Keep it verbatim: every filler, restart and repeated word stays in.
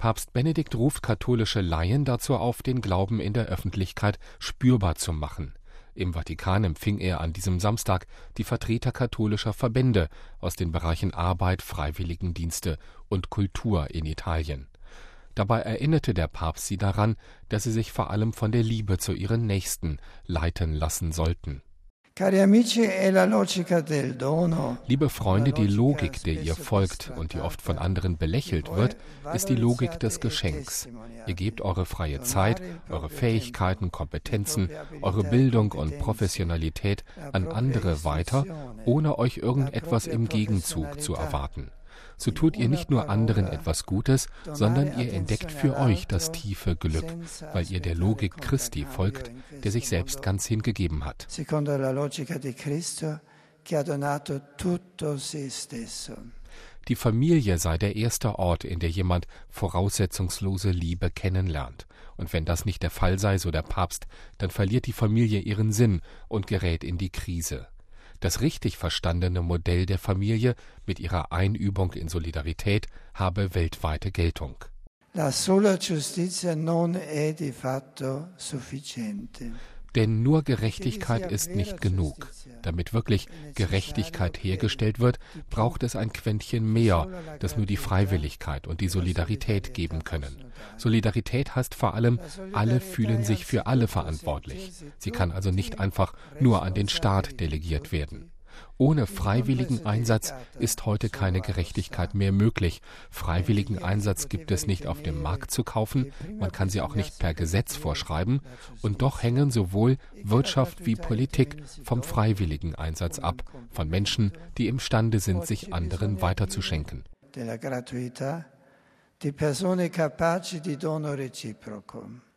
Papst Benedikt ruft katholische Laien dazu auf, den Glauben in der Öffentlichkeit spürbar zu machen. Im Vatikan empfing er an diesem Samstag die Vertreter katholischer Verbände aus den Bereichen Arbeit, Freiwilligendienste und Kultur in Italien. Dabei erinnerte der Papst sie daran, dass sie sich vor allem von der Liebe zu ihren Nächsten leiten lassen sollten. Liebe Freunde, die Logik, der ihr folgt und die oft von anderen belächelt wird, ist die Logik des Geschenks. Ihr gebt eure freie Zeit, eure Fähigkeiten, Kompetenzen, eure Bildung und Professionalität an andere weiter, ohne euch irgendetwas im Gegenzug zu erwarten. So tut ihr nicht nur anderen etwas Gutes, sondern ihr entdeckt für euch das tiefe Glück, weil ihr der Logik Christi folgt, der sich selbst ganz hingegeben hat. Die Familie sei der erste Ort, in der jemand voraussetzungslose Liebe kennenlernt. Und wenn das nicht der Fall sei, so der Papst, dann verliert die Familie ihren Sinn und gerät in die Krise. Das richtig verstandene Modell der Familie mit ihrer Einübung in Solidarität habe weltweite Geltung. La sola giustizia non è di fatto sufficiente. Denn nur Gerechtigkeit ist nicht genug. Damit wirklich Gerechtigkeit hergestellt wird, braucht es ein Quäntchen mehr, das nur die Freiwilligkeit und die Solidarität geben können. Solidarität heißt vor allem, alle fühlen sich für alle verantwortlich. Sie kann also nicht einfach nur an den Staat delegiert werden. Ohne freiwilligen Einsatz ist heute keine Gerechtigkeit mehr möglich. Freiwilligen Einsatz gibt es nicht auf dem Markt zu kaufen, man kann sie auch nicht per Gesetz vorschreiben, und doch hängen sowohl Wirtschaft wie Politik vom freiwilligen Einsatz ab, von Menschen, die imstande sind, sich anderen weiterzuschenken. Di persone capaci di dono reciproco.